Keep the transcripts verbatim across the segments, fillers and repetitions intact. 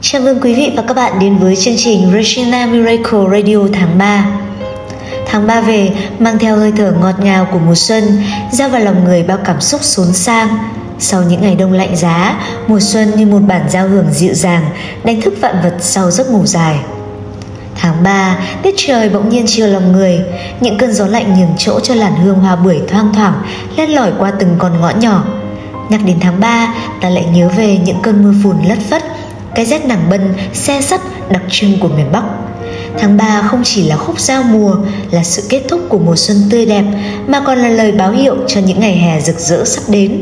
Chào mừng quý vị và các bạn đến với chương trình Regina Miracle Radio tháng ba. Tháng ba về mang theo hơi thở ngọt ngào của mùa xuân, gieo vào lòng người bao cảm xúc xốn sang. Sau những ngày đông lạnh giá, mùa xuân như một bản giao hưởng dịu dàng, đánh thức vạn vật sau giấc ngủ dài. Tháng ba, tiết trời bỗng nhiên chiều lòng người, những cơn gió lạnh nhường chỗ cho làn hương hoa bưởi thoang thoảng len lỏi qua từng con ngõ nhỏ. Nhắc đến tháng ba, ta lại nhớ về những cơn mưa phùn lất phất, cái rét nàng bân, se sắt đặc trưng của miền Bắc. Tháng ba không chỉ là khúc giao mùa, là sự kết thúc của mùa xuân tươi đẹp, mà còn là lời báo hiệu cho những ngày hè rực rỡ sắp đến.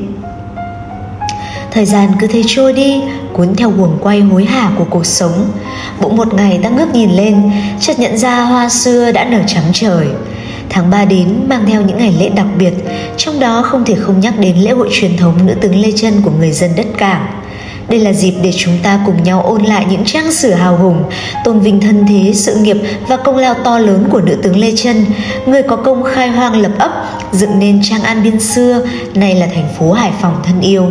Thời gian cứ thế trôi đi, cuốn theo guồng quay hối hả của cuộc sống. Bỗng một ngày ta ngước nhìn lên, chợt nhận ra hoa xưa đã nở trắng trời. Tháng ba đến mang theo những ngày lễ đặc biệt, trong đó không thể không nhắc đến lễ hội truyền thống nữ tướng Lê Chân của người dân đất Cảng. Đây là dịp để chúng ta cùng nhau ôn lại những trang sử hào hùng, tôn vinh thân thế, sự nghiệp và công lao to lớn của nữ tướng Lê Chân, người có công khai hoang lập ấp, dựng nên Trang An Biên xưa, nay là thành phố Hải Phòng thân yêu.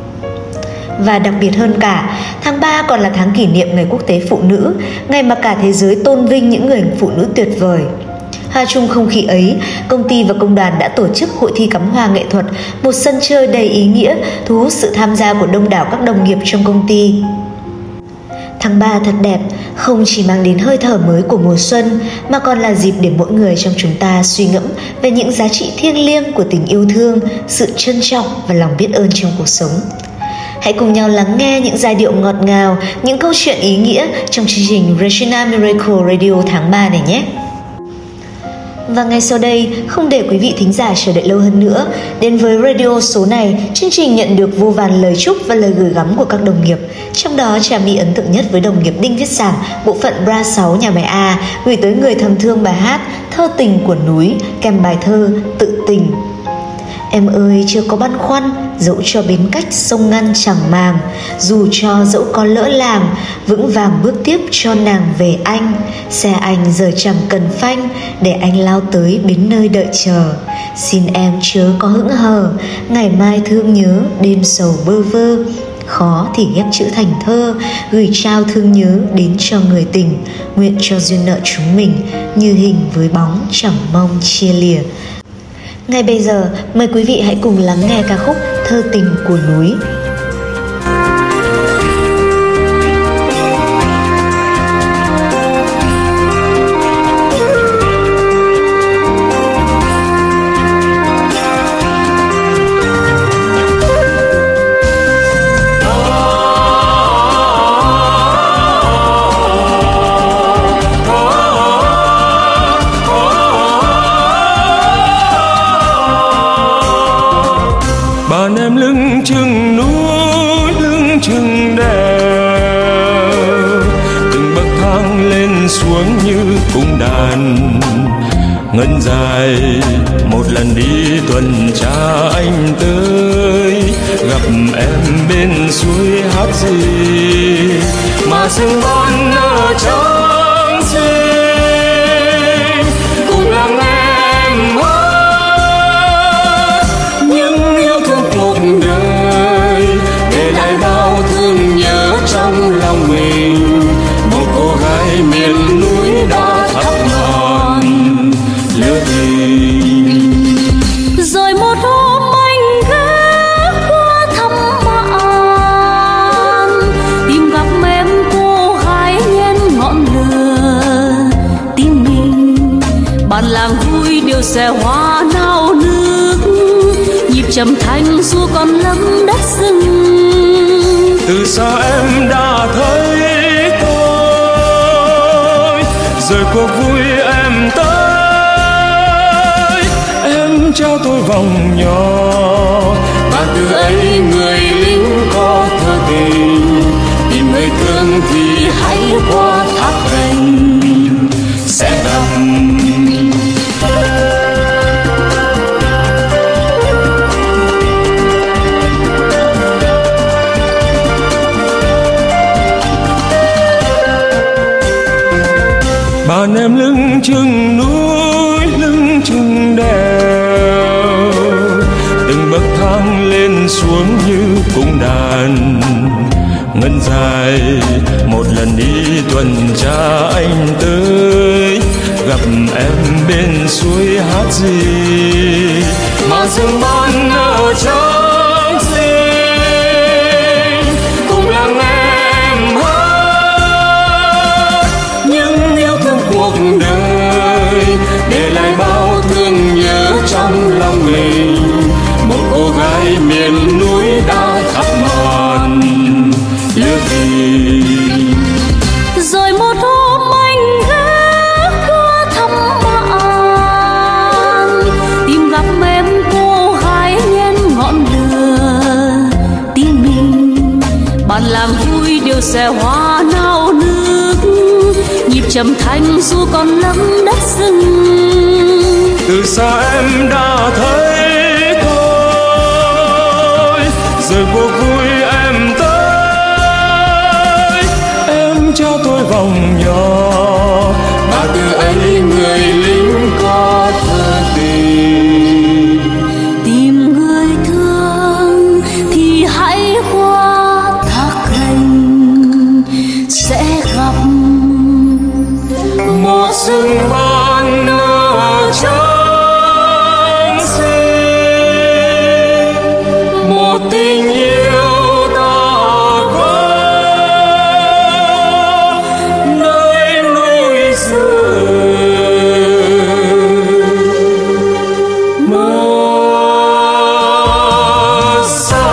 Và đặc biệt hơn cả, tháng ba còn là tháng kỷ niệm Ngày Quốc tế Phụ nữ, ngày mà cả thế giới tôn vinh những người phụ nữ tuyệt vời. Hòa chung không khí ấy, công ty và công đoàn đã tổ chức hội thi cắm hoa nghệ thuật, một sân chơi đầy ý nghĩa, thu hút sự tham gia của đông đảo các đồng nghiệp trong công ty. Tháng ba thật đẹp, không chỉ mang đến hơi thở mới của mùa xuân, mà còn là dịp để mỗi người trong chúng ta suy ngẫm về những giá trị thiêng liêng của tình yêu thương, sự trân trọng và lòng biết ơn trong cuộc sống. Hãy cùng nhau lắng nghe những giai điệu ngọt ngào, những câu chuyện ý nghĩa trong chương trình Regina Miracle Radio tháng ba này nhé. Và ngay sau đây, không để quý vị thính giả chờ đợi lâu hơn nữa, đến với radio số này, chương trình nhận được vô vàn lời chúc và lời gửi gắm của các đồng nghiệp. Trong đó, Trà My ấn tượng nhất với đồng nghiệp Đinh Viết Sản, bộ phận Bra sáu nhà máy A, gửi tới người thầm thương bài hát Thơ tình của núi, kèm bài thơ Tự tình. Em ơi chưa có băn khoăn, dẫu cho bến cách sông ngăn chẳng màng, dù cho dẫu có lỡ làng, vững vàng bước tiếp cho nàng về anh. Xe anh giờ chẳng cần phanh, để anh lao tới bến nơi đợi chờ. Xin em chớ có hững hờ, ngày mai thương nhớ, đêm sầu bơ vơ. Khó thì ghép chữ thành thơ, gửi trao thương nhớ đến cho người tình. Nguyện cho duyên nợ chúng mình, như hình với bóng chẳng mong chia lìa. Ngay bây giờ, mời quý vị hãy cùng lắng nghe ca khúc Thơ tình của núi. Chừng núi lưng chừng đèo, từng bậc thang lên xuống như cung đàn ngân dài. Một lần đi tuần tra anh tới, gặp em bên suối hát gì mà rừng non nở trắng xinh. Cùng lắng nghe em hát những yêu thương cuộc đời, để lại bao thương nhớ trong lòng mình. Một cô gái miền núi đã thắp ngọn lửa tình. Rồi một hôm anh ghé qua thăm bạn, tìm gặp em cô gái nhen ngọn lửa tim mình. Bản làng vui đều xòe hoa nao nước, nhịp trầm thanh du còn lắm đất rừng. Từ xa em đã thấy tôi, rồi cuộc vui em tới. Em trao tôi vòng nhỏ, và từ ấy người lính có thơ tình. Tìm người thương thì hãy qua thác gành sẽ gặp. Bàn em lưng chừng núi lưng chừng đèo, từng bậc thang lên xuống như cung đàn ngân dài. Một lần đi tuần tra anh tới, gặp em bên suối hát gì mà rừng ban nở trong xinh, cùng lắng em hát những yêu thương cuộc đời, để lại bao thương nhớ trong lòng mình. Một cô gái miền núi đã thắp màn lửa tình. Rồi một hôm anh ghé qua thăm bạn, tìm gặp em cô gái nhen ngọn lửa tim mình. Bạn làm vui điều xe hoa nao nước, nhịp trầm thanh dù còn lắm đất rừng. Từ xa em đã thấy tôi, rồi cuộc vui em tới. Em cho tôi vòng nhỏ, và từ ấy người lính có thơ tình. Tìm người thương thì hãy qua thác gành, sẽ gặp một rừng ban nở trong xinh, một tình yêu ta có nơi núi rừng mơ xa.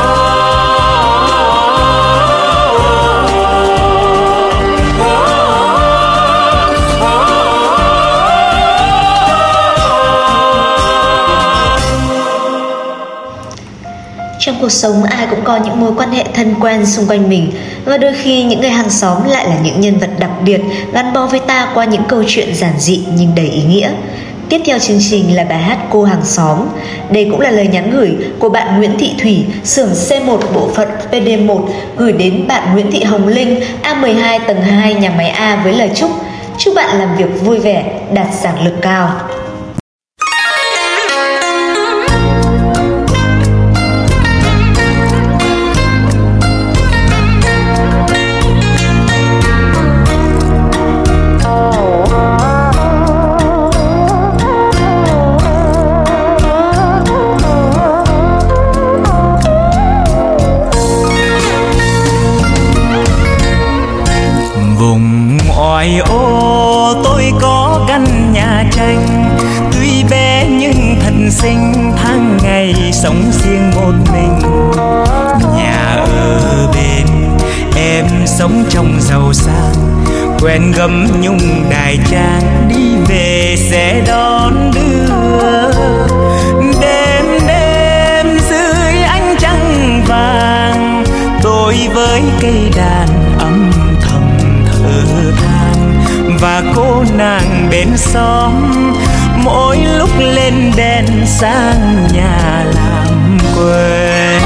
Trong cuộc sống ai cũng có những mối quan hệ thân quen xung quanh mình, và đôi khi những người hàng xóm lại là những nhân vật đặc biệt gắn bó với ta qua những câu chuyện giản dị nhưng đầy ý nghĩa. Tiếp theo chương trình là bài hát Cô Hàng Xóm. Đây cũng là lời nhắn gửi của bạn Nguyễn Thị Thủy, xưởng C một bộ phận P D một, gửi đến bạn Nguyễn Thị Hồng Linh, A mười hai tầng hai nhà máy A với lời chúc chúc bạn làm việc vui vẻ, đạt giảng lực cao. Ngoài ô tôi có căn nhà tranh, tuy bé nhưng thật xinh, tháng ngày sống riêng một mình. Nhà ở bên em sống trong giàu sang, quen gấm nhung đài trang, đi về sẽ đón đưa. Đêm đêm dưới ánh trăng vàng, tôi với cây đàn âm thầm thở than, và cô nàng bên xóm mỗi lúc lên đèn sang nhà làm quen.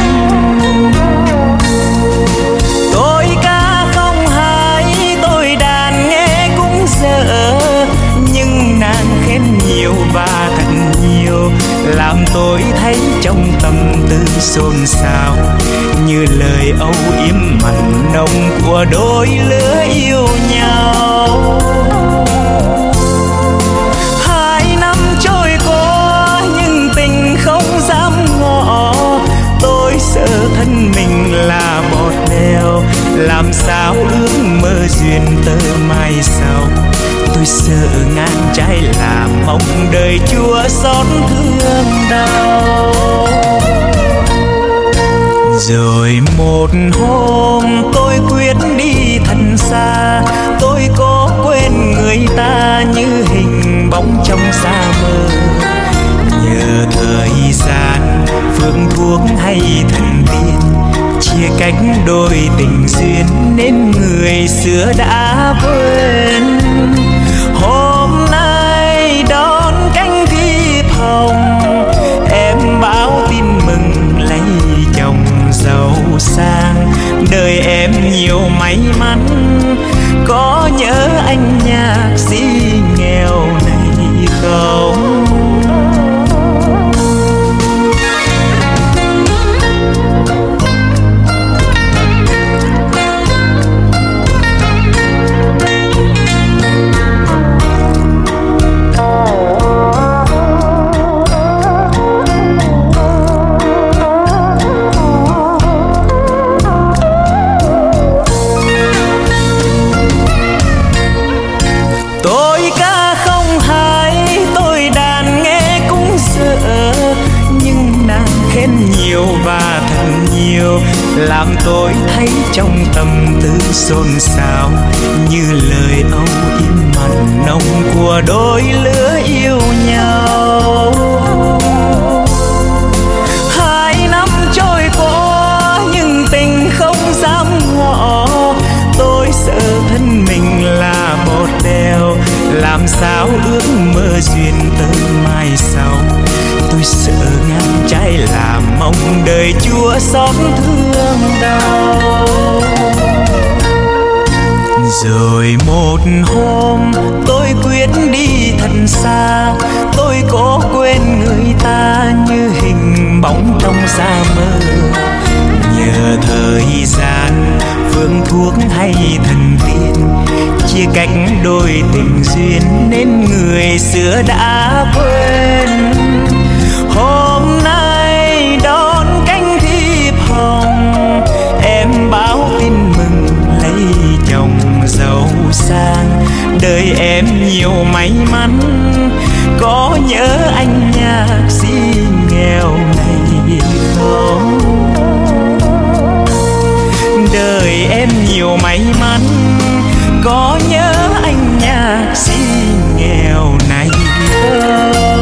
Tôi ca không hay, tôi đàn nghe cũng dở, nhưng nàng khen nhiều và thật nhiều, làm tôi thấy trong tâm tư xôn xao, như lời âu yếm mặn nồng của đôi lứa yêu nhau. Hai năm trôi qua nhưng tình không dám ngỏ, tôi sợ thân mình là bọt đèo, làm sao ước mơ duyên tơ mai sau. Tôi sợ ngang trái là mong đời chua xót thương đau. Rồi một hôm tôi quyết đi thật xa, tôi có quên người ta như hình bóng trong xa mơ. Nhờ thời gian, phương thuốc hay thần tiên, chia cách đôi tình duyên nên người xưa đã quên. Hôm nay đón cánh thiệp hồng, em báo tin mừng lấy chồng giàu sang. Đời em nhiều may mắn, có nhớ anh nhạc sĩ nghèo này không? làm tôi thấy trong tâm tư xôn xao như lời âu yếm mặn nồng của đôi lứa yêu nhau. Hai năm trôi qua nhưng tình không dám ngỏ, tôi sợ thân mình là một đèo, làm sao ước mơ duyên tới mai sau. Tôi sợ ngang trái làm mong đời chua xót thương đau. Rồi một hôm tôi quyết đi thật xa, tôi có quên người ta như hình bóng trong xa mơ. Nhờ thời gian phương thuốc hay thần tiên chia cách đôi tình duyên nên người xưa đã quên. Hôm nay đón cánh thiệp hồng, em báo tin mừng lấy chồng giàu sang. Đời em nhiều may mắn, có nhớ anh nhạc sĩ nghèo này không? Đời em nhiều may mắn, có nhớ anh nhạc sĩ nghèo này không?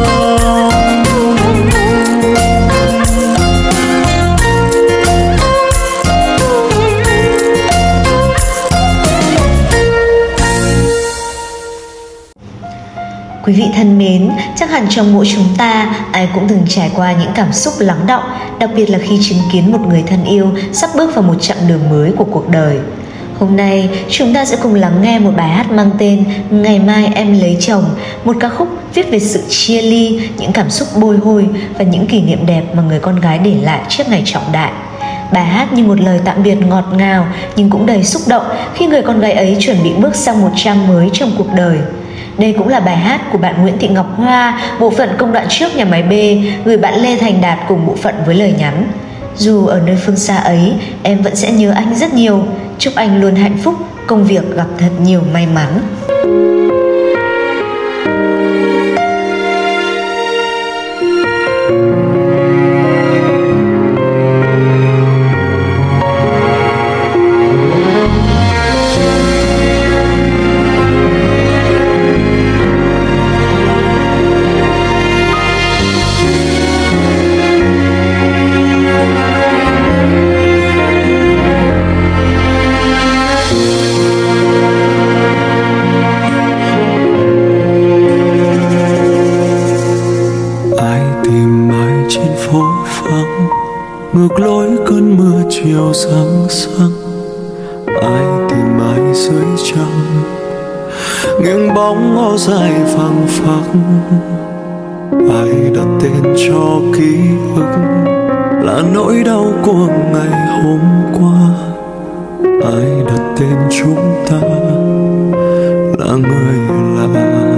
Quý vị thân mến, chắc hẳn trong mỗi chúng ta ai cũng từng trải qua những cảm xúc lắng đọng, đặc biệt là khi chứng kiến một người thân yêu sắp bước vào một chặng đường mới của cuộc đời. Hôm nay chúng ta sẽ cùng lắng nghe một bài hát mang tên Ngày mai em lấy chồng, một ca khúc viết về sự chia ly, những cảm xúc bồi hồi và những kỷ niệm đẹp mà người con gái để lại trước ngày trọng đại. Bài hát như một lời tạm biệt ngọt ngào nhưng cũng đầy xúc động khi người con gái ấy chuẩn bị bước sang một trang mới trong cuộc đời. Đây cũng là bài hát của bạn Nguyễn Thị Ngọc Hoa, bộ phận công đoạn trước nhà máy B, gửi bạn Lê Thành Đạt cùng bộ phận với lời nhắn: dù ở nơi phương xa ấy, em vẫn sẽ nhớ anh rất nhiều. Chúc anh luôn hạnh phúc, công việc gặp thật nhiều may mắn. ngược lối cơn mưa chiều sáng sáng. Ai tìm ai dưới trăng, nghiêng bóng áo dài phăng phắc. Ai đặt tên cho ký ức là nỗi đau của ngày hôm qua. Ai đặt tên chúng ta là người lạ.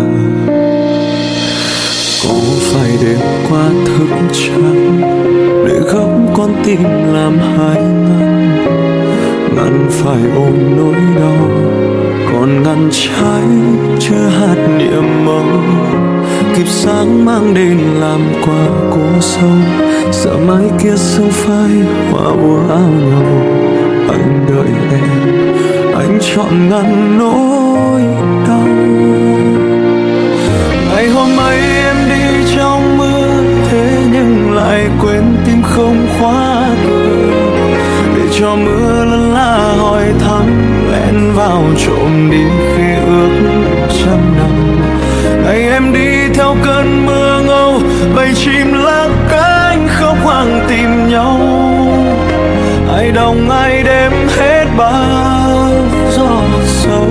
Có phải đêm qua thức trắng để góc con tim làm hai ngăn, ngăn phải ôm nỗi đau, còn ngăn trái chưa hạt niềm mơ. Kịp sáng mang đến làm quà cô sâu, sợ mai kia sương phai hoa úa áo nhau. Anh đợi em, anh chọn ngăn nỗi đau. Ngày hôm ấy em đi trong mưa, thế nhưng lại quên tim không khóa cửa. Để cho mưa lân la hỏi thăm, lén vào trộm đi khi ước trăm năm. Ngày em đi theo cơn mưa ngâu, bầy chim lá cánh khóc hoang tìm nhau. Ai đồng ai đêm hết bao giọt sâu.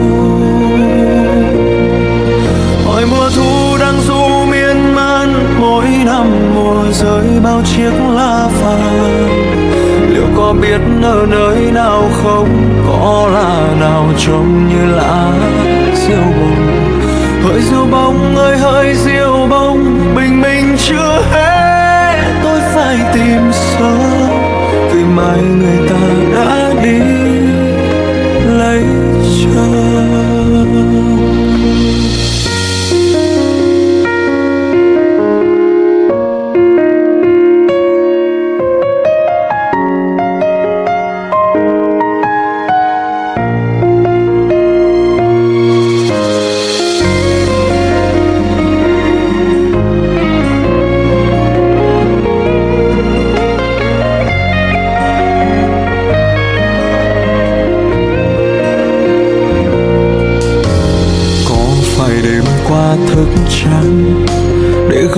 Hỏi mùa thu đang du miên man, mỗi năm mùa rơi bao chiếc lá vàng. Liệu có biết ở nơi nào không, có là nào trông như lá diêu bông. Hỡi diêu bông ơi hỡi diêu bông, bình minh chưa hết tôi phải tìm sớm. Vì mai người ta đã đi lấy chồng.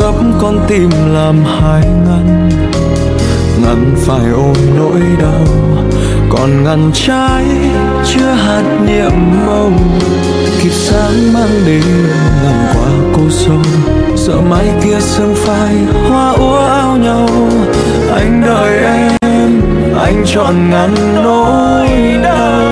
gấp con tim làm hai ngăn, ngăn phải ôm nỗi đau, còn ngăn trái chưa hạt nhiệm mong. Kịp sáng mang đến ngàn qua cô sông, sợ mai kia sương phai hoa úa áo nhau. Anh đợi em, anh chọn ngăn nỗi đau.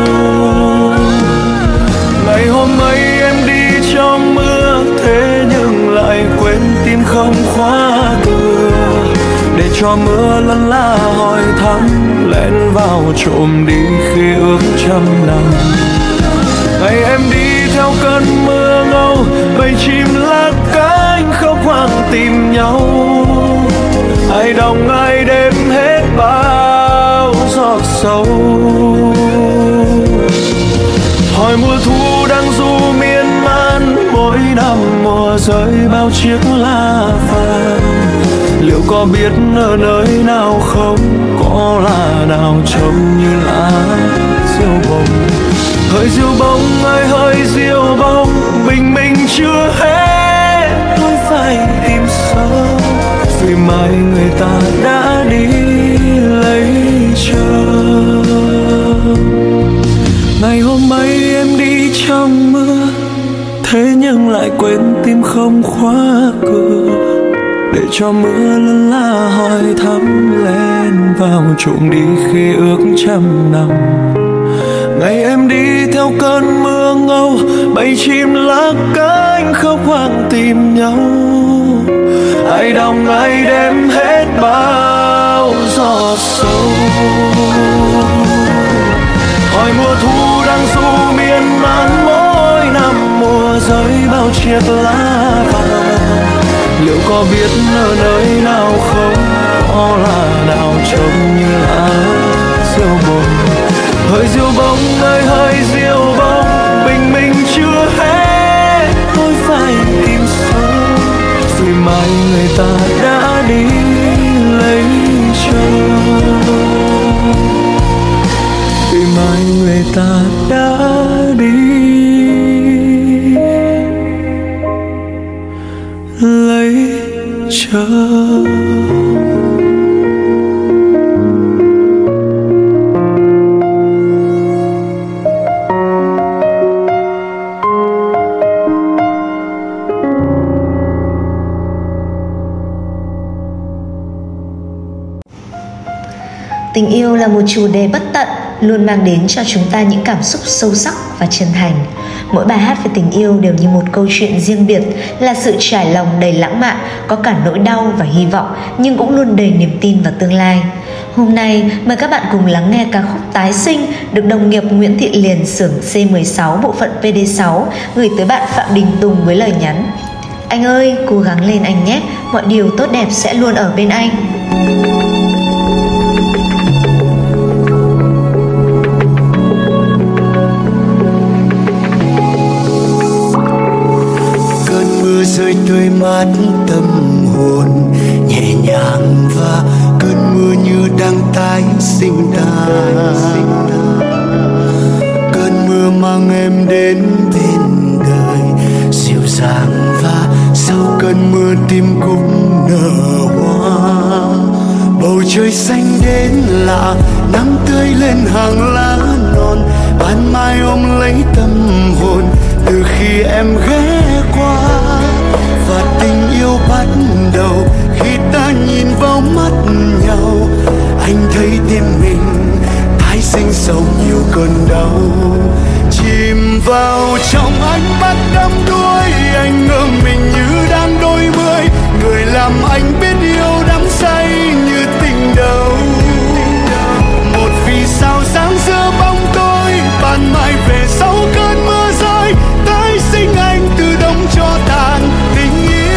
Ngày hôm ấy em đi trong mưa, thế nhưng lại quên tim không khóa cửa, để cho mưa lân la hỏi thăm, lén vào trộm đi khi ước trăm năm. Ngày em đi theo cơn mưa ngâu, bầy chim lá cánh khóc hoang tìm nhau. Ai đồng ai đêm hết bao giọt sâu. Hỏi mùa thu đang du miên man, mỗi năm mùa rơi bao chiếc lá vàng. Liệu có biết ở nơi nào không, có là nào trông như lá diêu bông. Hơi diêu bông ơi hơi diêu bông, bình minh chưa hết tôi phải tìm sớm, vì mai người ta đã đi lấy chồng. Ngày hôm ấy em đi trong mưa, thế nhưng lại quên tim không khóa cửa, để cho mưa lân la hỏi thăm, lén vào trộm đi khi ước trăm năm. Ngày em đi theo cơn mưa ngâu, bầy chim lá cánh khóc hoang tìm nhau. Ai đồng ai đem hết bao giọt sâu. Hỏi mùa thu đang du miên man, mỗi năm mùa rơi bao chiếc lá vàng. Liệu có biết ở nơi nào không, có là nào trông như lá diêu bông. Hơi diêu bông ơi hơi diêu bông, bình minh chưa hết tôi phải tìm sớm, vì mai người ta đã đi lấy chồng. Vì mai người ta đã đi lấy chồng. Tình yêu là một chủ đề bất tận, luôn mang đến cho chúng ta những cảm xúc sâu sắc và chân thành. Mỗi bài hát về tình yêu đều như một câu chuyện riêng biệt, là sự trải lòng đầy lãng mạn, có cả nỗi đau và hy vọng, nhưng cũng luôn đầy niềm tin vào tương lai. Hôm nay, mời các bạn cùng lắng nghe ca khúc Tái Sinh được đồng nghiệp Nguyễn Thị Liền, xưởng C mười sáu, bộ phận P D sáu gửi tới bạn Phạm Đình Tùng với lời nhắn: Anh ơi, cố gắng lên anh nhé, mọi điều tốt đẹp sẽ luôn ở bên anh. Rơi tươi mát tâm hồn nhẹ nhàng, và cơn mưa như đang tái sinh ta. Cơn mưa mang em đến bên đời dịu dàng, và sau cơn mưa tim cũng nở hoa. Bầu trời xanh đến lạ, nắng tươi lên hàng lá non, ban mai ôm lấy tâm hồn từ khi em ghé qua. Và tình yêu bắt đầu khi ta nhìn vào mắt nhau. Anh thấy tim mình tái sinh sau nhiều cơn đau. Chìm vào trong ánh mắt đắm đuối, anh ngỡ mình như đang đôi mươi. Người làm anh biết yêu đắm say như tình đầu. Một vì sao sáng giữa bóng tối, ban mai về sau cơn mưa rơi, tái sinh anh từ đông cho tàn tình yêu.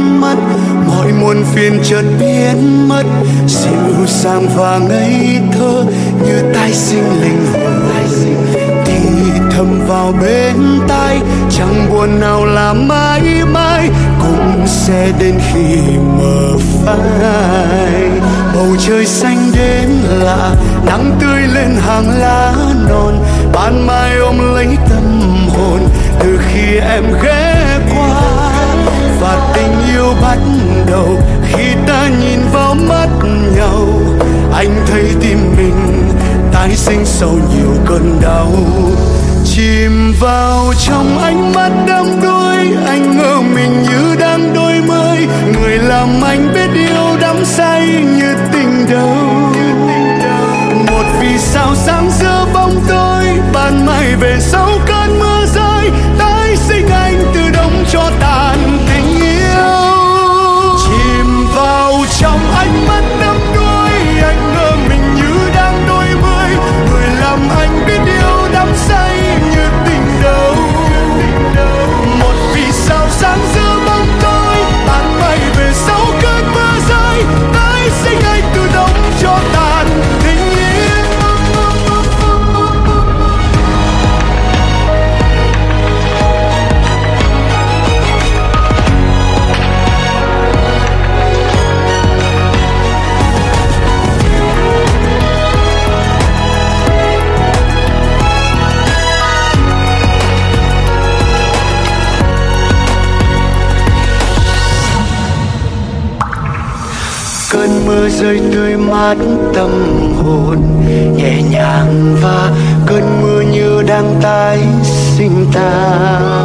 mắt, mọi muôn phiền chợt biến mất, dịu dàng và ngây thơ như tái sinh linh hồn thì thầm vào bên tai, chẳng buồn nào là mãi mãi cũng sẽ đến khi mờ phai. Bầu trời xanh đến lạ, nắng tươi lên hàng lá non, ban mai ôm lấy tâm hồn từ khi em ghé qua. Và tình yêu bắt đầu khi ta nhìn vào mắt nhau, anh thấy tim mình tái sinh sau nhiều cơn đau. Chìm vào trong ánh mắt đắm đuối, anh ngỡ mình như đang đôi mươi, người làm anh biết yêu đắm say như tình đầu. Một vì sao sáng giữa bóng tối, ban mai về sau cơn mưa rơi, tái sinh anh từ đống cho tàn tình yêu. Chìm vào trong ánh mắt đắm đuối, anh ngỡ mình như đang đôi mươi, người làm anh biết yêu đắm say như tình đầu. Một vì sao sáng giữa bóng tối, ban mai về sau cơn mưa rơi, tái sinh anh từ đống cho tàn tình yêu. Cơn mưa rơi tươi mát tâm hồn nhẹ nhàng, và cơn mưa như đang tái sinh ta.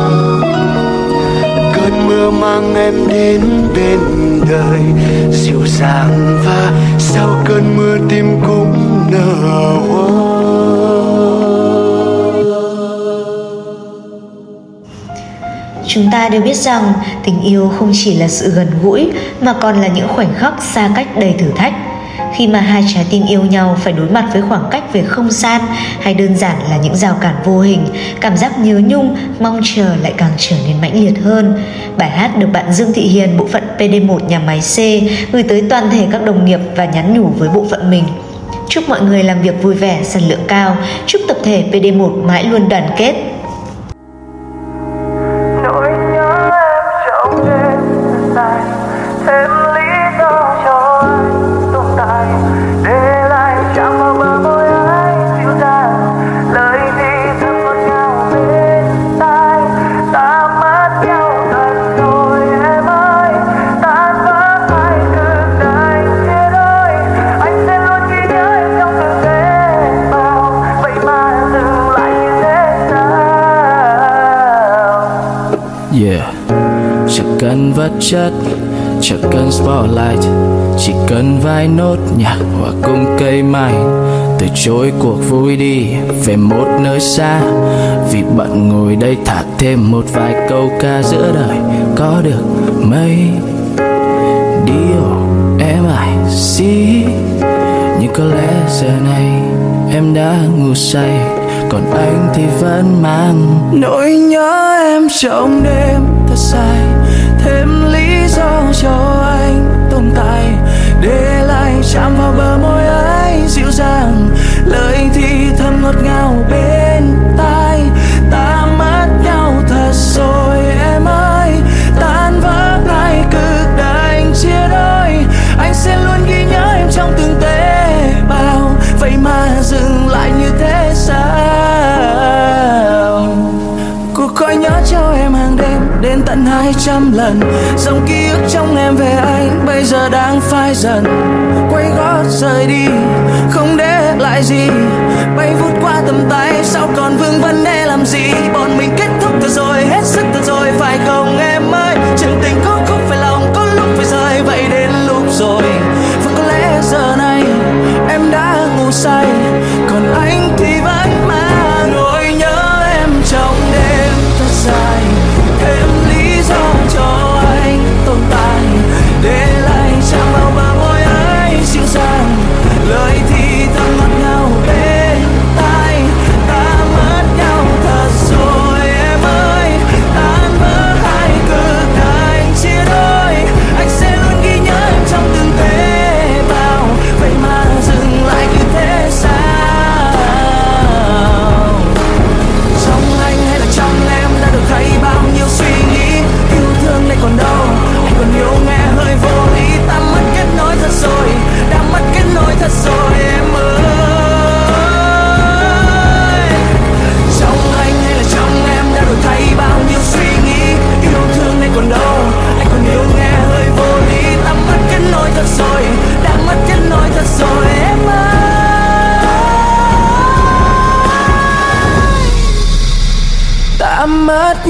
Cơn mưa mang em đến bên đời dịu dàng, và sau cơn mưa tim cũng nở hoa. Chúng ta đều biết rằng tình yêu không chỉ là sự gần gũi mà còn là những khoảnh khắc xa cách đầy thử thách. Khi mà hai trái tim yêu nhau phải đối mặt với khoảng cách về không gian hay đơn giản là những rào cản vô hình, cảm giác nhớ nhung, mong chờ lại càng trở nên mãnh liệt hơn. Bài hát được bạn Dương Thị Hiền, bộ phận pê đê một nhà máy C gửi tới toàn thể các đồng nghiệp và nhắn nhủ với bộ phận mình. Chúc mọi người làm việc vui vẻ, sản lượng cao. Chúc tập thể pê đê một mãi luôn đoàn kết. Yeah, chẳng cần vật chất, chẳng cần spotlight, chỉ cần vài nốt nhạc hòa cùng cây mai. Từ chối cuộc vui đi về một nơi xa, vì bận ngồi đây thả thêm một vài câu ca giữa đời có được mấy điều em I see. Nhưng có lẽ giờ này em đã ngủ say, còn anh thì vẫn mang nỗi nhớ em trong đêm thật dài, thêm lý do cho anh tồn tại, để lại chạm vào bờ môi ấy dịu dàng, lời thì thầm ngọt ngào bên tai. Ta mất nhau thật rồi em ơi, tan vỡ ngay cực đành chia đôi, anh sẽ luôn ghi nhớ em trong từng tế bào, vậy mà dừng lại như thế sao? Cuộc gọi nhớ cho em hàng đêm đến tận hai trăm lần, dòng ký ức trong em về anh bây giờ đang phai dần. Quay gót rời đi không để lại gì, bay vút qua tầm tay sao còn vương vấn để làm gì. Bọn mình kết thúc từ rồi, hết sức từ rồi phải không em ơi? Chuyện tình có khúc phải lòng, có lúc phải rời, vậy đến lúc rồi. Và có lẽ giờ này em đã ngủ say, còn anh thì vẫn mang nỗi nhớ em trong đêm thật dài, thêm lý do cho anh tồn tại, để lại chạm vào bờ môi ấy dịu dàng, lời thì thầm ngọt ngào bên tai. Ta mất nhau thật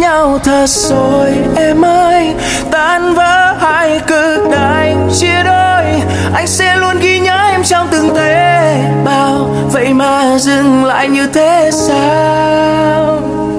nhau thật rồi em ơi. Tan vỡ hai cực đành chia đôi, anh sẽ luôn ghi nhớ em trong từng tế bào. Vậy mà dừng lại như thế sao?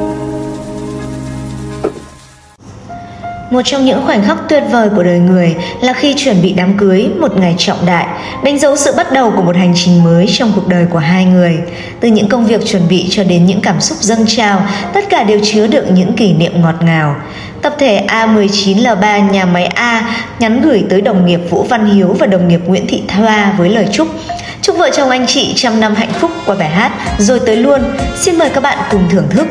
Một trong những khoảnh khắc tuyệt vời của đời người là khi chuẩn bị đám cưới, một ngày trọng đại, đánh dấu sự bắt đầu của một hành trình mới trong cuộc đời của hai người. Từ những công việc chuẩn bị cho đến những cảm xúc dâng trào, tất cả đều chứa đựng những kỷ niệm ngọt ngào. Tập thể A mười chín L ba nhà máy A nhắn gửi tới đồng nghiệp Vũ Văn Hiếu và đồng nghiệp Nguyễn Thị Thoa với lời chúc chúc vợ chồng anh chị trăm năm hạnh phúc qua bài hát Rồi Tới Luôn. Xin mời các bạn cùng thưởng thức.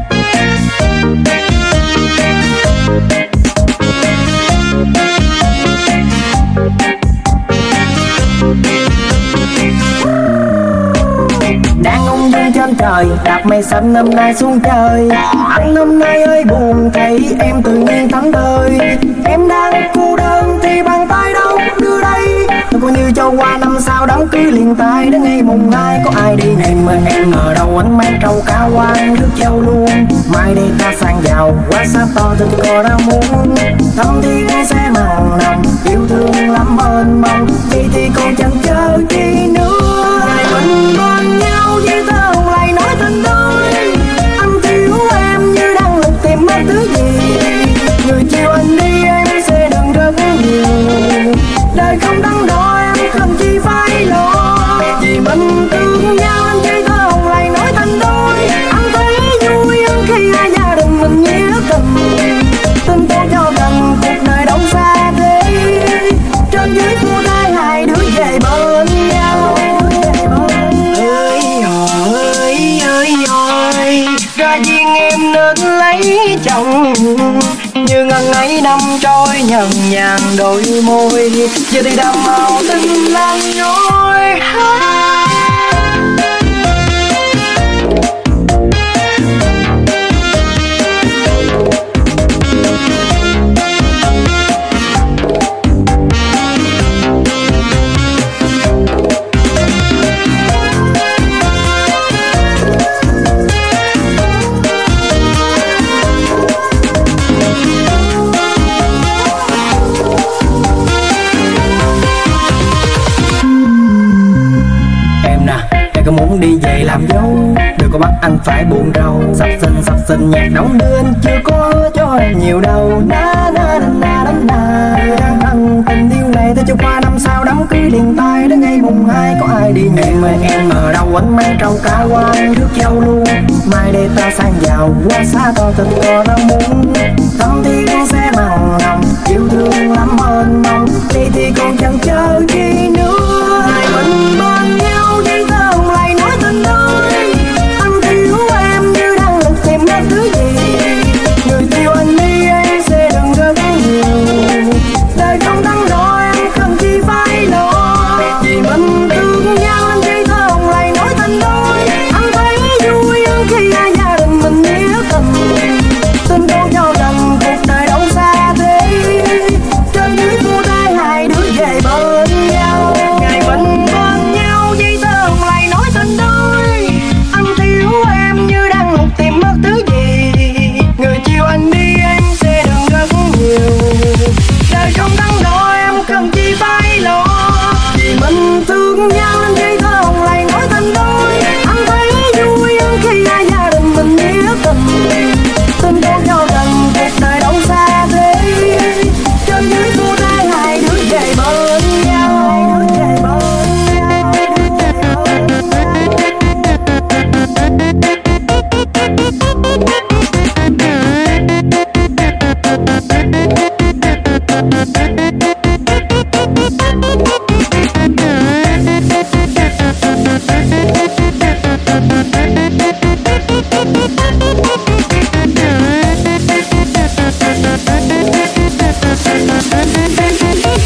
Đang ung dung trên trời, đạp mây xanh năm nay xuống trời. Anh năm nay ơi buồn, thấy em tự nhiên thánh thơi. Em đang cô đơn thì bàn tay đâu đưa đây. Tôi coi như cho qua năm sau đám cưới liền tay. Đến ngày mùng hai có ai đi em mà em ngờ đâu anh mang trâu cao quan rước dâu luôn. Mai đây ta sang giàu, quá xa to tình cờ đã muốn. Thâm thiên nghe sẽ mặn nồng, yêu thương lắm ơn mong. Vậy thì còn chẳng chờ chi nữa. Ngày mình bên nhau như tơ hồng lại nói tình đôi. Anh thiếu em như đang lục tìm mất thứ gì. Người chiều anh đi em sẽ đừng rất nhiều. Đời không đắn đo em không chi phải lo. Vì mình thương nhau anh chỉ tơ hồng lại nói tình đôi. Anh thấy vui hơn khi hai gia đình mình nghĩa tình. Tin tôi cho gần cuộc đời đâu xa thế. Trên dưới khu tay hai đứa về bên nhau. Ơi ơi ơi ơi, ra duyên em nên lấy chồng. Như ngần ấy năm trôi nhần nhàn đôi môi. Giờ thì đầm màu tình lan nhối. Có muốn đi về làm dâu, đừng có bắt anh phải buồn rầu. Sắp sinh sắp sinh nhạc đóng đưa anh chưa có cho em nhiều đâu. Na na na na na na. Đang thân tình yêu này tới cho qua năm sau đám cưới liền tay. Đến ngày mùng hai có ai đi em ơi em ở đâu anh mang trâu cao quan rước dâu luôn. Mai đây ta sang giàu, quá xa to tình cờ đã muốn. Thâm thiên sẽ mặn nồng, yêu thương lắm ơn mong. Đi thì còn chẳng chờ chi nữa. Ngày mình bên nhau với tơ hồng lại nói tình đôi. Anh thiếu em như đang lục tìm mất thứ gì. Người chiều anh đi em sẽ đừng rất nhiều. Đời không đắn đo em không chi phải lo. Vì mình thương nhau anh chỉ tơ hồng lại nói tình đôi. Anh thấy vui hơn khi hai gia đình mình nghĩa tình. Tin tôi cho rằng cuộc đời đâu xa thế. Trên dưới khu tay hai đứa về bên nhau. Ngày mình bên nhau với tơ hồng lại nói tình đôi. Anh thiếu em như đang lục tìm mất thứ gì. Người chiều anh đi em sẽ đừng rất nhiều. Đời không đắn đo em cần chi phải lo. Vì mình thương nhau anh chỉ tơ hồng lại nói tình đôi. Anh thấy vui hơn khi hai gia đình mình nghĩa tình. Tin tôi cho rằng cuộc đời đâu xa thế. Trên dưới khu tay hai đứa về bên nhau. Về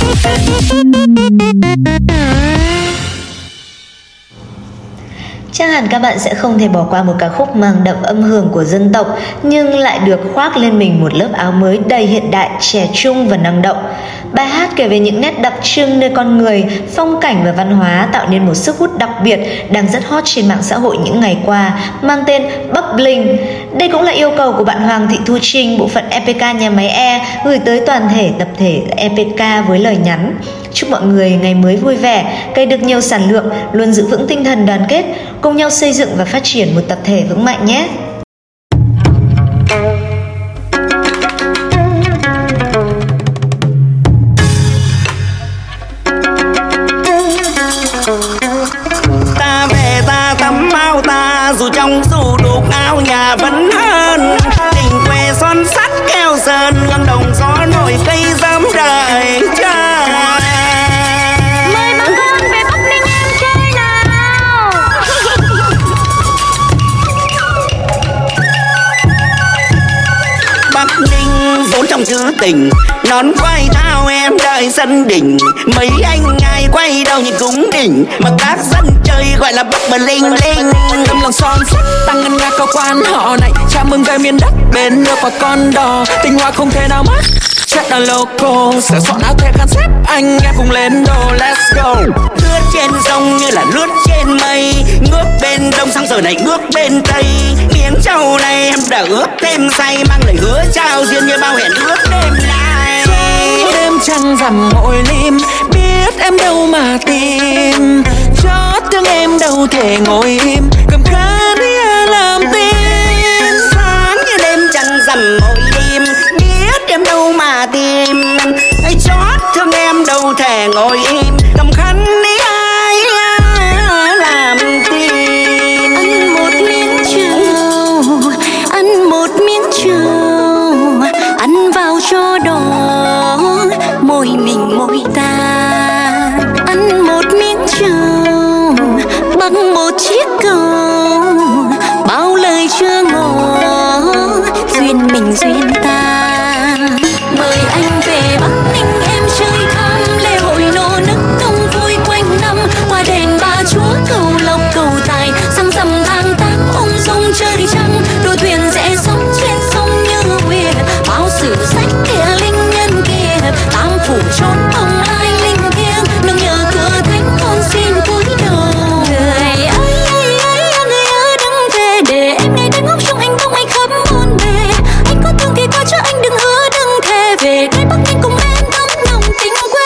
Trang Chắc hẳn các bạn sẽ không thể bỏ qua một ca khúc mang đậm âm hưởng của dân tộc nhưng lại được khoác lên mình một lớp áo mới đầy hiện đại, trẻ trung và năng động. Bài hát kể về những nét đặc trưng nơi con người, phong cảnh và văn hóa tạo nên một sức hút đặc biệt đang rất hot trên mạng xã hội những ngày qua, mang tên Bắc Bling. Đây cũng là yêu cầu của bạn Hoàng Thị Thu Trinh, bộ phận e pê ca nhà máy E, gửi tới toàn thể tập thể e pê ca với lời nhắn: chúc mọi người ngày mới vui vẻ, cây được nhiều sản lượng, luôn giữ vững tinh thần đoàn kết, cùng nhau xây dựng và phát triển một tập thể vững mạnh nhé. Ta về ta tắm áo ta, dù trong dù đục áo nhà vẫn hơn. Tình quê son sắt keo sơn, ngân đồng gió nổi cây giấm đời trời. Mời bà con về Bắc Ninh em chơi nào. Bắc Ninh vốn trong chữ tình, nón quay thao em đợi sân đỉnh. Mấy anh ngài quay đầu nhìn cúng đỉnh, mà các dân chơi gọi là Bắc Bling Linh. Tấm lòng son sắt tăng ngân nga cao quan họ này, chào mừng về miền đất bên nước và con đò. Tình hoa không thể nào mất, chất là loco, sẽ soạn áo thề khăn xếp anh em cùng lên đồ. Let's go. Lướt trên sông như là lướt trên mây, ngước bên đông sang giờ này ngước bên tây. Miếng trầu này em đã ướp thêm say, mang lời hứa trao duyên như bao hẹn ước đêm lại. Đêm trăng rằm hội lim, biết em đâu mà tìm, chót thương em đâu thể ngồi im, cầm khăn đi làm tin. Sáng như đêm trăng rằm hội lim, biết em đâu mà tìm, hay chót thương em đâu thể ngồi im, cầm khăn đi ai làm tin. Ăn một miếng trầu, ăn một miếng trầu, ăn vào cho đỏ môi mình môi ta. Ăn một miếng trầu bằng một chiếc cầu, bao lời chưa ngỏ duyên mình duyên ta. Mời anh về Bắc Ninh em chơi thăm lễ hội nô nức đông vui quanh năm, qua đền Ba Chúa cầu lộc cầu tài, sang rằm tháng tám ung dung chơi trăng, đua thuyền rẽ sóng trên sông như nguyệt, bao sử sách địa linh nhân kiệt, tam phủ chốn ông ai linh thiêng, nương nhờ cửa thánh con xin cúi đầu. Người ơi ơi ơi người ơi đừng về, để em ngày đánh ngóc trong anh không anh khắp muôn bề. Anh có thương thì qua cho anh đừng hứa đừng thề, về đây Bắc Ninh cùng em thắm nồng tình quê.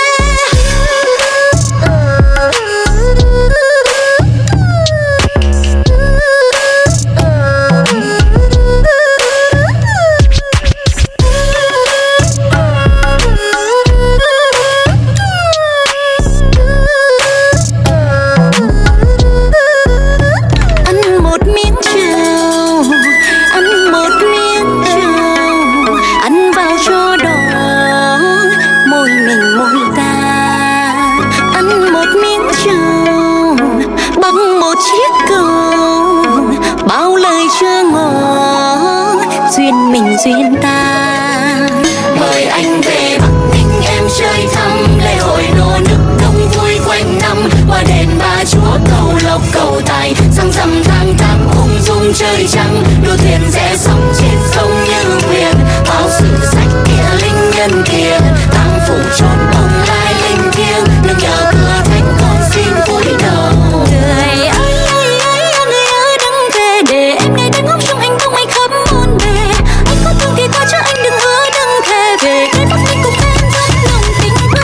Ăn một miếng trầu, ăn một miếng trầu, ăn vào cho đỏ môi mình môi ta. Ăn một miếng trầu bằng một chiếc cầu, bao lời chưa ngỏ duyên mình duyên ta. Mời anh về Bắc Ninh em chơi thăm lễ hội nô nức đông vui quanh năm, qua đền Ba Chúa cầu lộc cầu tài, sang rằm tháng tám ung dung chơi trăng, đua thuyền rẽ sóng trên sông như nguyệt, bao sử sách địa linh nhân kiệt, tam phủ chốn ông lai linh thiêng, nương nhờ cửa thánh con xin cúi đầu. Người ơi ơi ơi người ơi đừng về, để em ngày đánh ngóc trong anh không anh khắp muôn bề. Anh có thương thì qua cho anh đừng hứa đừng thề, về đây Bắc Ninh cùng em thắm nồng tình quê.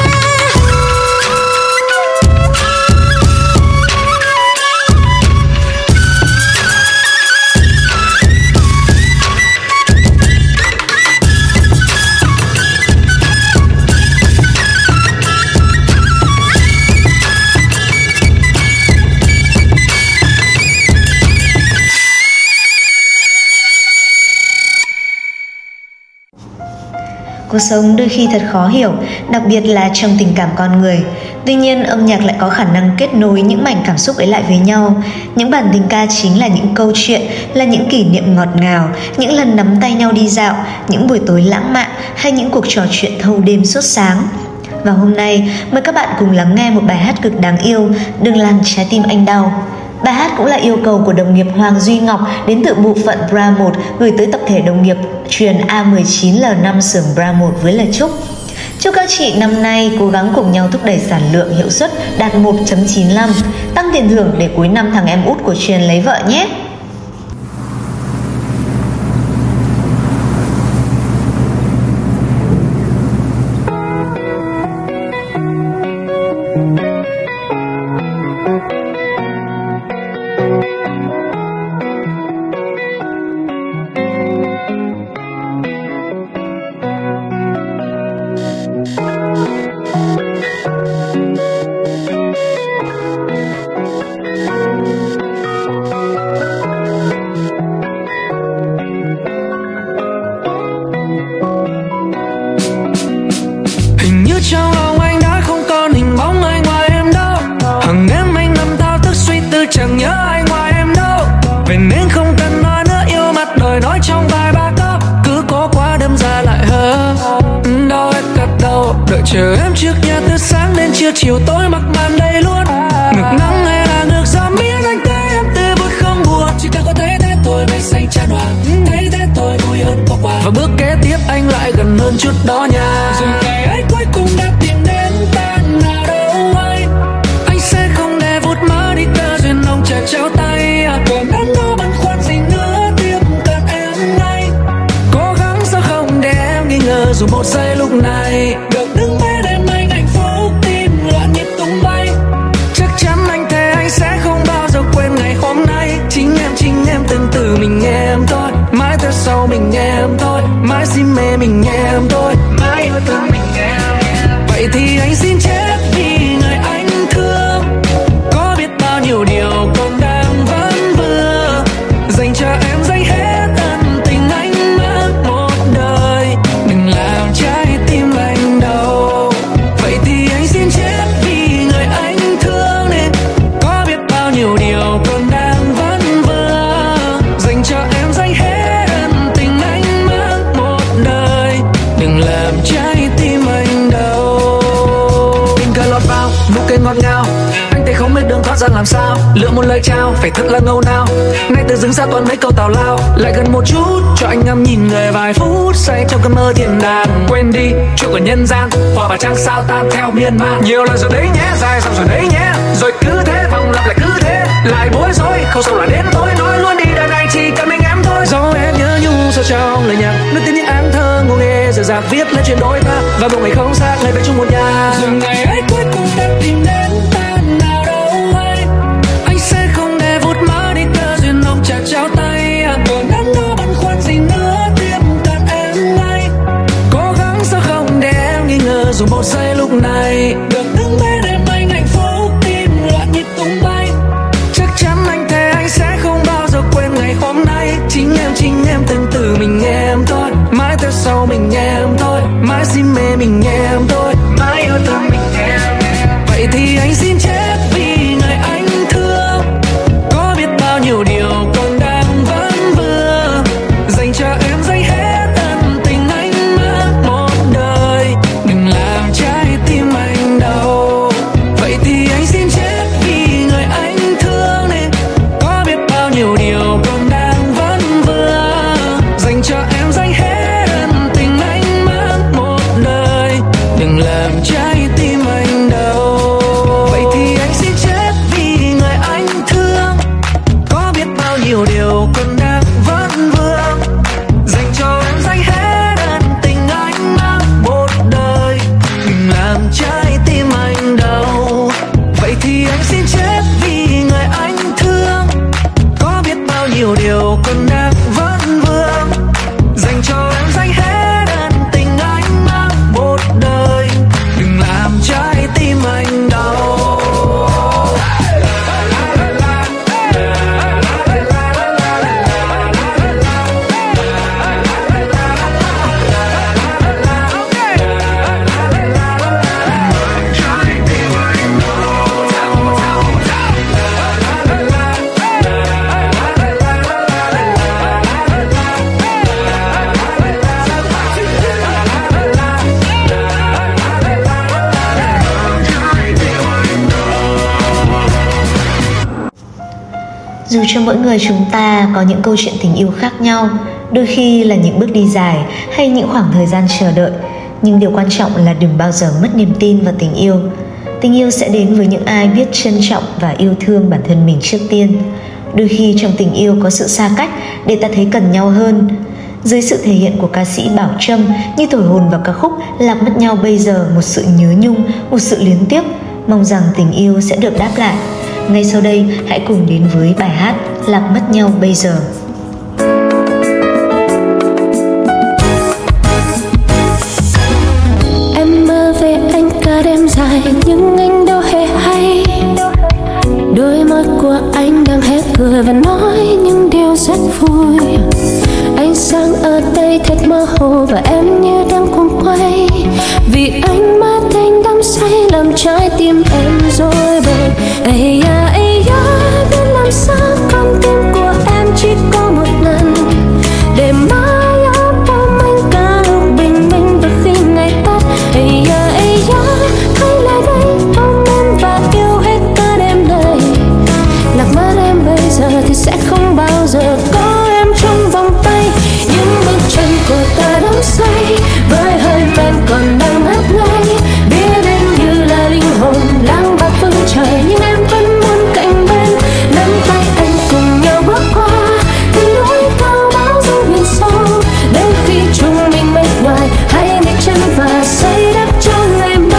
Cuộc sống đôi khi thật khó hiểu, đặc biệt là trong tình cảm con người. Tuy nhiên, âm nhạc lại có khả năng kết nối những mảnh cảm xúc ấy lại với nhau. Những bản tình ca chính là những câu chuyện, là những kỷ niệm ngọt ngào, những lần nắm tay nhau đi dạo, những buổi tối lãng mạn hay những cuộc trò chuyện thâu đêm suốt sáng. Và hôm nay, mời các bạn cùng lắng nghe một bài hát cực đáng yêu, Đừng làm trái tim anh đau. Bài hát cũng là yêu cầu của đồng nghiệp Hoàng Duy Ngọc đến từ bộ phận Bra một gửi tới tập thể đồng nghiệp truyền A mười chín L năm xưởng Bra một với lời chúc. Chúc các chị năm nay cố gắng cùng nhau thúc đẩy sản lượng hiệu suất đạt một chấm chín lăm, tăng tiền thưởng để cuối năm thằng em út của truyền lấy vợ nhé. Trong lòng anh đã không còn hình bóng ai ngoài em đâu. Hằng đêm anh nằm thao thức suy tư chẳng nhớ ai ngoài em đâu. Vậy nên không cần nói nữa, yêu mặt đời nói trong vài ba câu. Cứ có quá đâm ra lại hơ đau hết cật đầu. Đợi chờ em trước nhà từ sáng đến chiều, chiều tối mặc màn đây luôn. Ngược nắng hay là ngược gió biết anh thấy em tươi vui không buồn. Chỉ cần có thấy thế thôi mây xanh chan hoàng, thấy thế thôi vui hơn có quà. Và bước kế tiếp anh lại gần hơn chút đó nha. Rồi ngày ấy cuối cùng đã tìm đến ta nào đâu hay. Anh sẽ không để vụt mất đi cơ duyên ông trời trao tay. Còn đắn đo băn khoăn gì nữa tiếp cận em ngay. Cố gắng sao không để em nghi ngờ dù một giây lúc này. Được đứng bên em anh hạnh phúc tim loạn nhịp tung bay. Chắc chắn anh thề anh sẽ không bao giờ quên ngày hôm nay. Chính em chính em từng từ mình nghe em thôi. Mãi theo sau mình nghe em thôi. Mãi si mê mình nghe em thôi. Mãi yêu thương mình nghe em. Vậy thì anh xin chết vì người anh thương. Có biết bao nhiêu điều còn đang vẫn vương. Dành cho em dành hết ân tình anh mất một đời. Đừng làm trái tim anh đau. Vậy thì anh xin chết vì người anh thương nên. Có biết bao nhiêu điều còn đang vẫn vương. Dành cho em dành hết ân tình anh mất một đời. Đừng làm trái tim anh đau. Tình cờ lọt vào nụ cười ngọt ngào, anh thấy không biết đường thoát ra làm sao. Lựa một lời chào phải thật là ngầu nào. Nay từ dưng xa toàn mấy câu tào lao. Lại gần một chút cho anh ngắm nhìn người vài phút. Say trong cơn mơ thiên đàng. Quên đi chuyện của nhân gian, hòa vào trăng sao tan theo miên man. Nhiều lần rồi đấy nhé, dài dòng rồi đấy nhé. Rồi cứ thế vòng lặp lại cứ thế. Lại bối rối không sao là đến tối. Nói luôn đi đời này chỉ cần mình em thôi. Dẫu em nhớ nhung sâu trong lời nhạc, nước tiếng những áng thơ ngô nghê rời rạc viết lên chuyện đôi ta. Và một ngày không xa ngày về chung một nhà. Rồi ngày ấy cuối cùng đã tìm đến ta nào đâu hay. Anh sẽ không để vụt mất đi cơ duyên ông trời trao tay. Còn đắn đo băn khoăn gì nữa tiếp cận em ngay. Cố gắng sao không để em nghi ngờ dù một giây lúc này. Được đứng bên em anh hạnh phúc tim loạn nhịp tung bay. Chắc chắn anh thề anh sẽ không bao giờ quên ngày hôm nay. Chính em chính em từng từ mình nghe em thôi. Mãi theo sau mình nghe em thôi. Mãi si mê mình nghe em thôi. Mãi yêu thương mình nghe em. Vậy thì anh xin chết vì người anh thương. Có biết bao nhiêu điều còn đang vẫn vương. Dành cho em dành hết ân tình anh mất một đời. Đừng làm trái tim anh đau. Vậy thì anh xin chết vì người anh thương nên. Có biết bao nhiêu điều còn đang vẫn vương. Dành cho em dành hết ân tình anh mất một đời. Dù cho mỗi người chúng ta có những câu chuyện tình yêu khác nhau, đôi khi là những bước đi dài hay những khoảng thời gian chờ đợi, nhưng điều quan trọng là đừng bao giờ mất niềm tin vào tình yêu. Tình yêu sẽ đến với những ai biết trân trọng và yêu thương bản thân mình trước tiên. Đôi khi trong tình yêu có sự xa cách để ta thấy cần nhau hơn. Dưới sự thể hiện của ca sĩ Bảo Trâm như thổi hồn vào ca khúc Lạc mất nhau bây giờ, một sự nhớ nhung, một sự luyến tiếc, mong rằng tình yêu sẽ được đáp lại. Ngay sau đây, hãy cùng đến với bài hát Lạc mất nhau bây giờ. Em mơ về anh cả đêm dài nhưng anh đâu hề hay. Đôi môi của anh đang hé cười và nói những điều rất vui. Ánh sáng ở đây thật mơ hồ và em như đang cuồng quay. Vì anh mà thành đắm say làm trái tim em rối bời. Ây da ây da, biết làm sao con tim của em chỉ có một lần. Để mãi ôm ôm anh cả lúc bình minh và khi ngày tắt. Ây da ây da, hãy lại đây ôm em và yêu hết cả đêm này. Lạc mất em bây giờ thì sẽ không bao giờ có em trong vòng tay. Những bước chân của ta đắm say với hơi men còn đang ngất ngây. Biết em như là linh hồn lang bạc phương trời nhưng em vẫn muốn cạnh bên. Nắm tay anh cùng nhau bước qua từng núi cao bão dung biển sâu. Đến khi chúng mình mệt nhoài hãy nghịch chân và xây đắp cho ngày mai.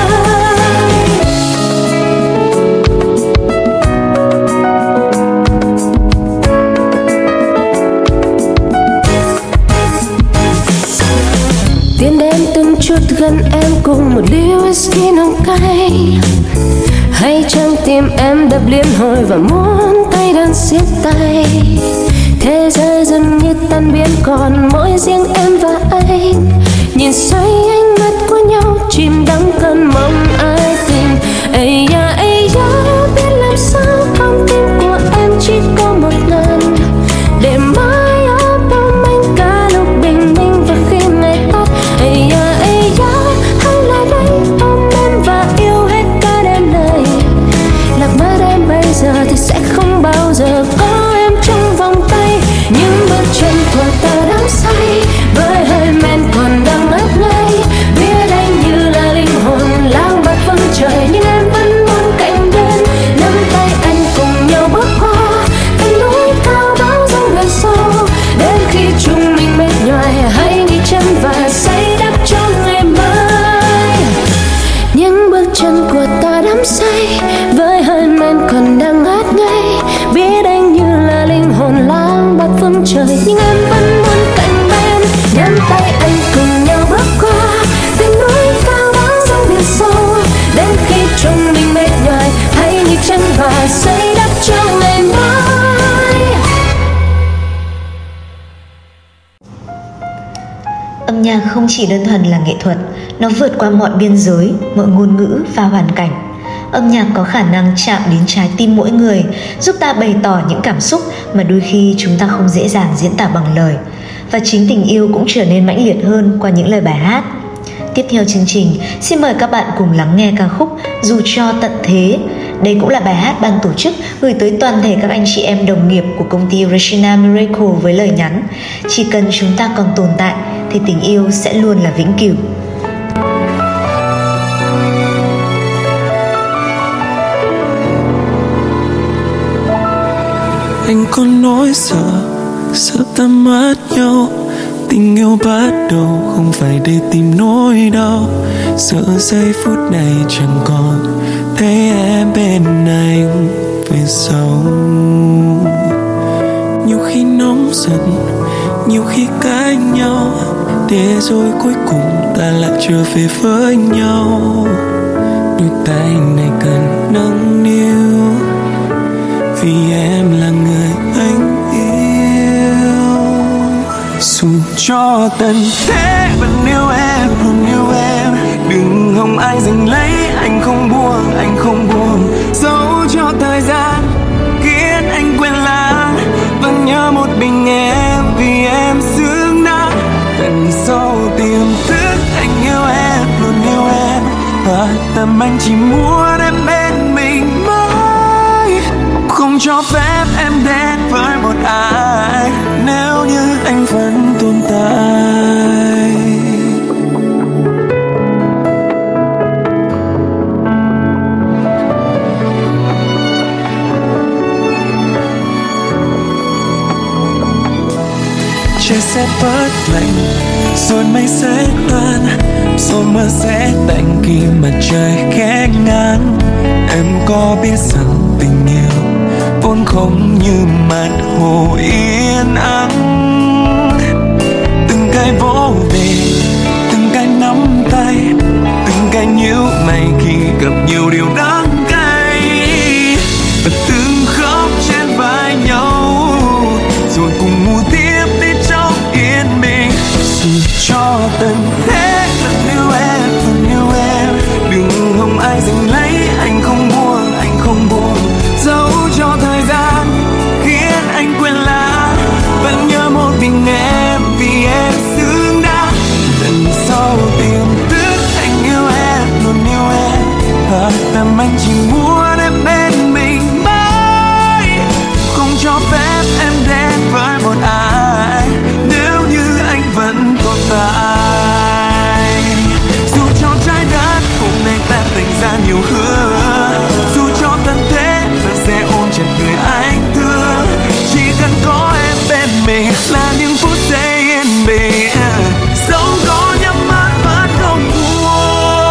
Tiến đến từng chút gần em cùng một ly whisky nồng cay. Hay trong tim em đập liên hồi và muốn tay đang siết tay. Thế giới dường như tan biến còn mỗi riêng em và anh. Nhìn xoay ánh mắt của nhau chìm đắm cơn mong ai tình. Ây da ây da, biết làm sao con tim của em chỉ có một lần. Để mãi ôm ôm anh cả lúc bình minh và khi ngày tắt. Ây da ây da, hãy lại đây ôm em và yêu hết cả đêm này. Lạc mất em bây giờ thì sẽ không bao giờ có em trong vòng tay. Những bước chân của ta đắm say với hơi men còn đang ngất ngây. Biết anh như là linh hồn lang bạc phương trời nhưng em vẫn muốn cạnh bên. Nắm tay anh cùng nhau bước qua từng núi cao bão dung biển sâu. Đến khi chúng mình mệt nhoài hãy nghỉ chân và xây đắp cho ngày mai. Những bước chân của ta đắm say với hơi men còn đang ngất ngây. Biết anh như là linh hồn lang bạc phương trời nhưng em vẫn muốn cạnh bên. Nắm tay anh cùng nhau bước qua từng núi cao bão dung biển sâu. Đến khi chúng mình mệt nhoài hãy nghịch chân và xây đắp cho ngày mai. Âm nhạc không chỉ đơn thuần là nghệ thuật, nó vượt qua mọi biên giới, mọi ngôn ngữ và hoàn cảnh. Âm nhạc có khả năng chạm đến trái tim mỗi người, giúp ta bày tỏ những cảm xúc mà đôi khi chúng ta không dễ dàng diễn tả bằng lời. Và chính tình yêu cũng trở nên mãnh liệt hơn qua những lời bài hát. Tiếp theo chương trình, xin mời các bạn cùng lắng nghe ca khúc Dù cho tận thế. Đây cũng là bài hát ban tổ chức gửi tới toàn thể các anh chị em đồng nghiệp của công ty Regina Miracle với lời nhắn: chỉ cần chúng ta còn tồn tại thì tình yêu sẽ luôn là vĩnh cửu. Anh có nỗi sợ, sợ ta mất nhau. Tình yêu bắt đầu không phải để tìm nỗi đau. Sợ giây phút này chẳng còn thấy em bên anh về sau. Nhiều khi nóng giận, nhiều khi cãi nhau, để rồi cuối cùng ta lại trở về với nhau. Đôi tay này cần nâng niu, vì em là người anh yêu. Dù cho tận thế vẫn yêu em, luôn yêu em. Đừng hòng ai giành lấy, anh không buông, anh không buông. Dẫu cho thời gian khiến anh quên lãng, vẫn nhớ một mình em, vì em xứng đáng. Tận sâu tiềm thức anh yêu em, luôn yêu em. Và tâm anh chỉ muốn em bên mình mãi, không cho phép em đến sẽ bớt lạnh, rồi mây sẽ tan, rồi mưa sẽ tạnh khi mặt trời khẽ ngang. Em có biết rằng tình yêu vốn không như mặt hồ yên ắng. Từng cái vỗ về, từng cái nắm tay, từng cái nhíu mày khi gặp nhiều điều đắng cay, và từng khóc trên vai nhau, rồi cùng ngủ tiếp đến trong yên bình. Dù cho tận thế vẫn yêu em, vẫn yêu em, đừng hòng ai giành lấy. Anh không buồn, anh không buồn, dẫu cho thời gian khiến anh quên lãng, vẫn nhớ một mình em vì em xứng đáng. Lần sau tiềm thức anh yêu em, luôn yêu em, và tâm anh chỉ muốn em bên mình mãi, không cho phép em đến với một ai nếu như anh vẫn tồn tại. Dù cho trái đất hôm nay ta thành ra nhiều hứa, dù cho tận thế ta sẽ ôm chặt người anh thương, chỉ cần có em bên mình là những phút giây yên bình. Dẫu có nhắm mắt vẫn không buồn.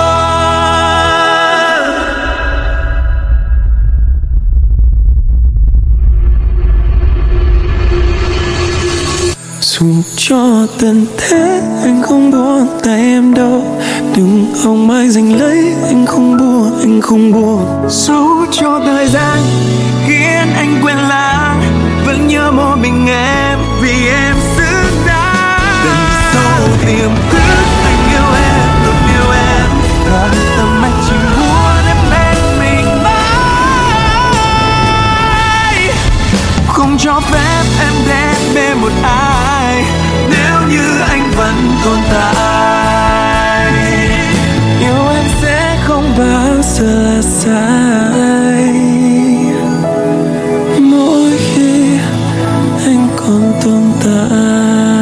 Dù cho tận thế anh không buông tay em đâu, đừng hòng ai giành lấy. Anh không buồn, anh không buồn, dẫu cho thời gian khiến anh quên lãng, vẫn nhớ một mình em vì em xứng đáng. Đằng sau tiềm thức anh yêu em, luôn yêu em, và tâm anh chỉ muốn em bên mình mãi, không cho phép em đến bên một ai nếu như anh vẫn tồn tại. Yêu em sẽ không bao giờ là sai mỗi khi anh còn tồn tại.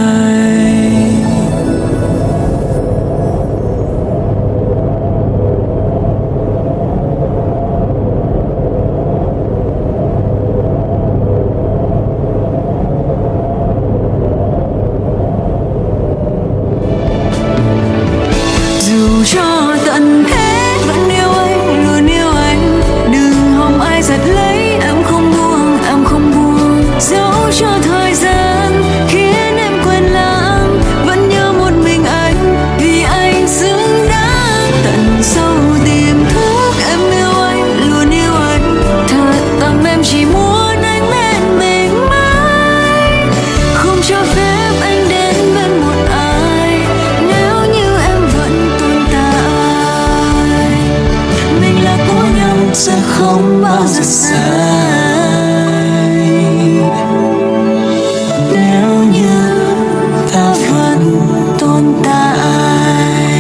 Dù cho tận thế vẫn yêu anh, luôn yêu anh, đừng hòng ai giật lấy. Em không buông, em không buông, dẫu cho thời gian khiến em quên lãng, vẫn nhớ một mình anh vì anh xứng đáng. Tận sâu tiềm thức em yêu anh, luôn yêu anh, thật tâm em chỉ muốn anh bên mình mãi, không cho phép anh đến bên một ai nếu như em vẫn tồn tại. Mình là của nhau sẽ không bao giờ sai nếu như ta vẫn tồn tại.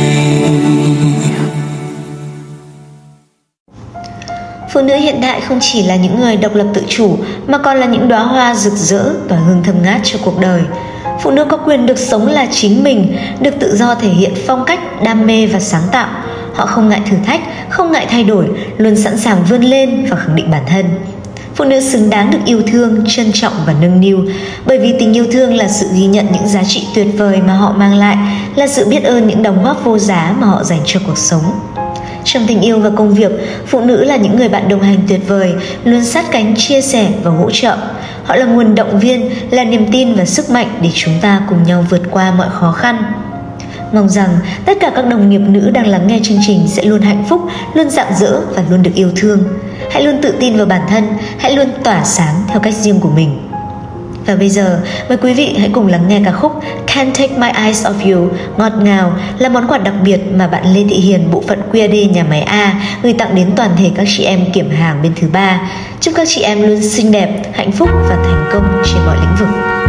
Phụ nữ hiện đại không chỉ là những người độc lập tự chủ mà còn là những đóa hoa rực rỡ tỏa hương thơm ngát cho cuộc đời. Phụ nữ có quyền được sống là chính mình, được tự do thể hiện phong cách, đam mê và sáng tạo. Họ không ngại thử thách, không ngại thay đổi, luôn sẵn sàng vươn lên và khẳng định bản thân. Phụ nữ xứng đáng được yêu thương, trân trọng và nâng niu, bởi vì tình yêu thương là sự ghi nhận những giá trị tuyệt vời mà họ mang lại, là sự biết ơn những đóng góp vô giá mà họ dành cho cuộc sống. Trong tình yêu và công việc, phụ nữ là những người bạn đồng hành tuyệt vời, luôn sát cánh chia sẻ và hỗ trợ. Họ là nguồn động viên, là niềm tin và sức mạnh để chúng ta cùng nhau vượt qua mọi khó khăn. Mong rằng tất cả các đồng nghiệp nữ đang lắng nghe chương trình sẽ luôn hạnh phúc, luôn rạng rỡ và luôn được yêu thương. Hãy luôn tự tin vào bản thân, hãy luôn tỏa sáng theo cách riêng của mình. Và bây giờ, mời quý vị hãy cùng lắng nghe ca khúc Can't Take My Eyes Off You, ngọt ngào, là món quà đặc biệt mà bạn Lê Thị Hiền, bộ phận quy a đê nhà máy A gửi tặng đến toàn thể các chị em kiểm hàng bên thứ ba. Chúc các chị em luôn xinh đẹp, hạnh phúc và thành công trên mọi lĩnh vực.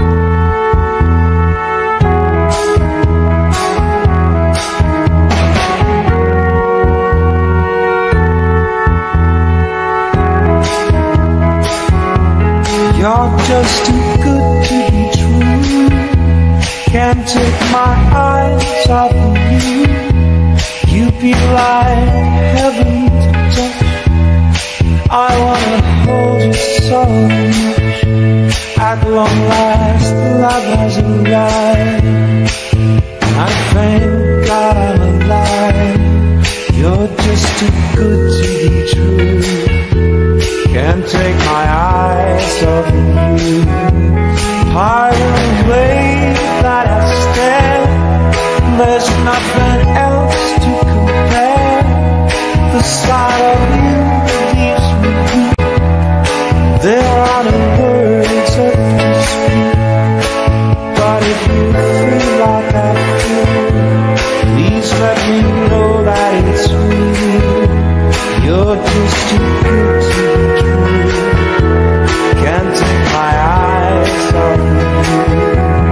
You're just too good to be true. Can't take my eyes off of you. You feel like heaven to touch. I wanna hold you so much. At long last, love has arrived. good to be true. Can't take my eyes off you. Tired of the way that I stare. There's nothing else to compare. The sight of you leaves me weak. There are no words of speak. But if you feel like I feel, please let me know that it's real. You're just too good to be true. Can't take my eyes off you.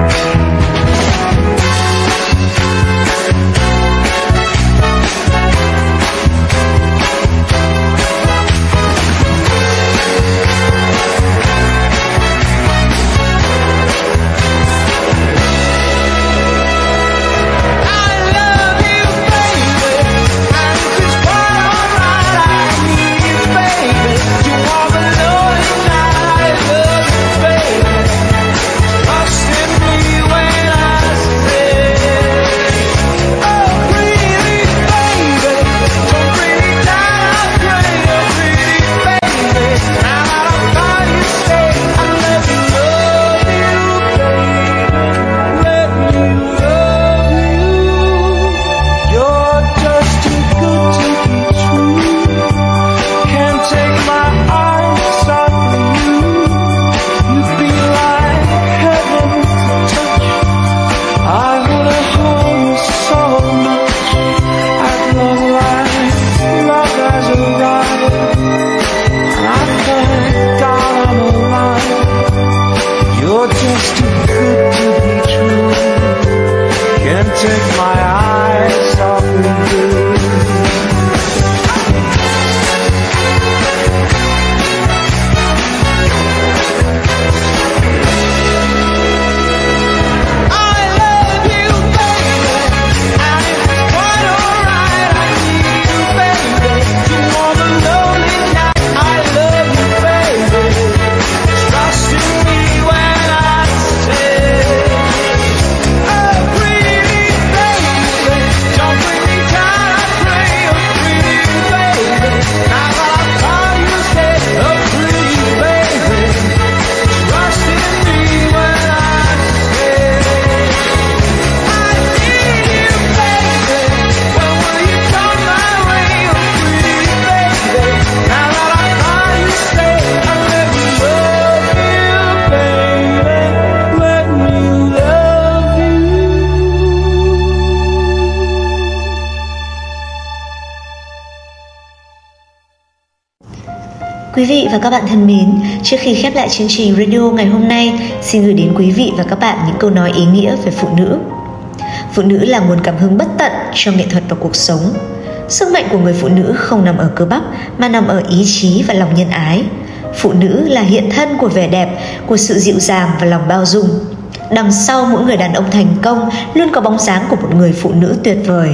Quý vị và các bạn thân mến, trước khi khép lại chương trình radio ngày hôm nay, xin gửi đến quý vị và các bạn những câu nói ý nghĩa về phụ nữ. Phụ nữ là nguồn cảm hứng bất tận cho nghệ thuật và cuộc sống. Sức mạnh của người phụ nữ không nằm ở cơ bắp mà nằm ở ý chí và lòng nhân ái. Phụ nữ là hiện thân của vẻ đẹp, của sự dịu dàng và lòng bao dung. Đằng sau mỗi người đàn ông thành công luôn có bóng dáng của một người phụ nữ tuyệt vời.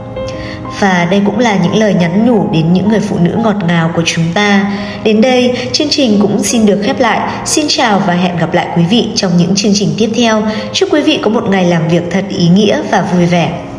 Và đây cũng là những lời nhắn nhủ đến những người phụ nữ ngọt ngào của chúng ta. Đến đây, chương trình cũng xin được khép lại. Xin chào và hẹn gặp lại quý vị trong những chương trình tiếp theo. Chúc quý vị có một ngày làm việc thật ý nghĩa và vui vẻ.